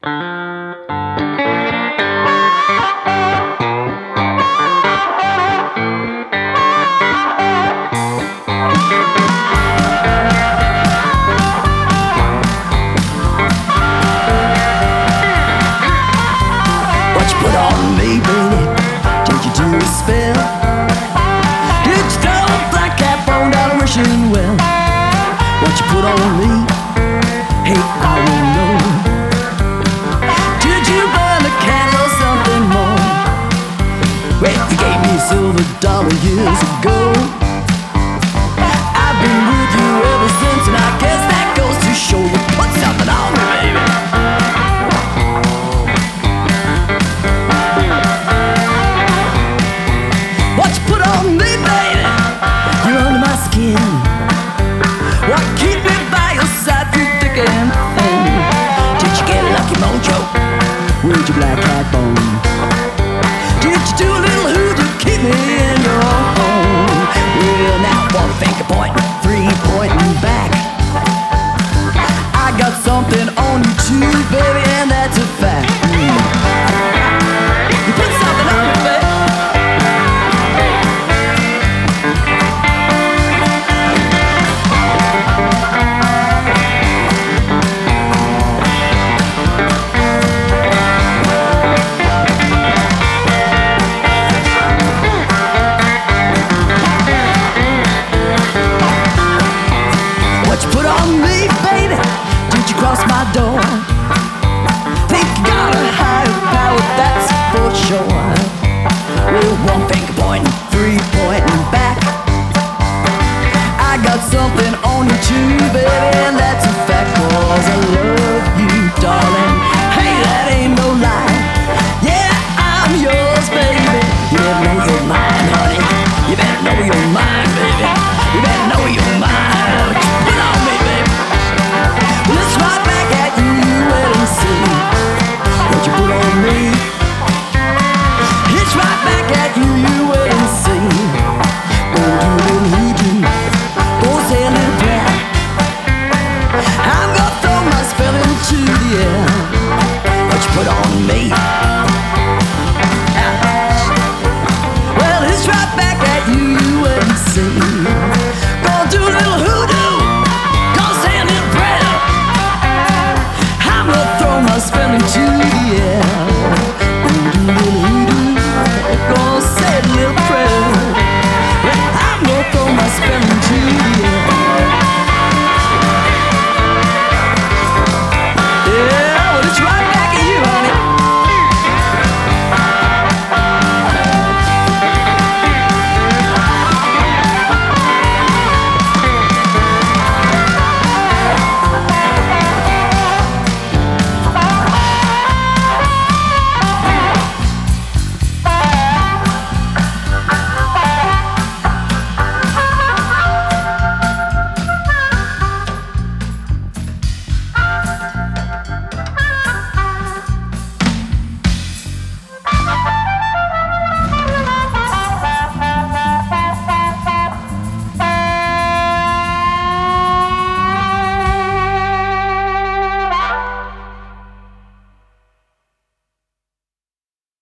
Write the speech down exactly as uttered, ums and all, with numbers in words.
Put on me, baby, did you do a spell? Did you throw a black cap on down a wishing well? What you put on me, hey, I won't know. Did you burn a candle or something more? Well, you gave me a silver dollar years ago. I've been with you ever since, and I guess that goes to show you put something on me, baby. What you put on me, baby? You're under my skin. What keep me by your side through thick and thin? Did you get a lucky mojo with your black cat bone? Did you do a little hoodoo to keep me in your home? Well, now one finger pointing, three pointing back. I got something on you too, baby, and that's a fact. You put something on me, baby. Cross my door. Think you got a higher power, that's for sure. With one finger pointing, three pointing back. I got something on you too, baby, and that's a fact. Cause I love you, darling. Hey, that ain't no lie. Yeah, I'm yours, baby. You better know you're mine, honey. You better know you're mine, baby. You better know you're mine. Put on me, baby. Let's right back at you, wait and see what you put on me. It's right back at you, you wait and see. Go do a little hoodoo, go say a little prayer. I'm gonna throw my spell into the air. What you put on me? Well, it's right back at you, you wait and see. Go do a little hoodoo, go say a little prayer. I'm gonna throw my spell into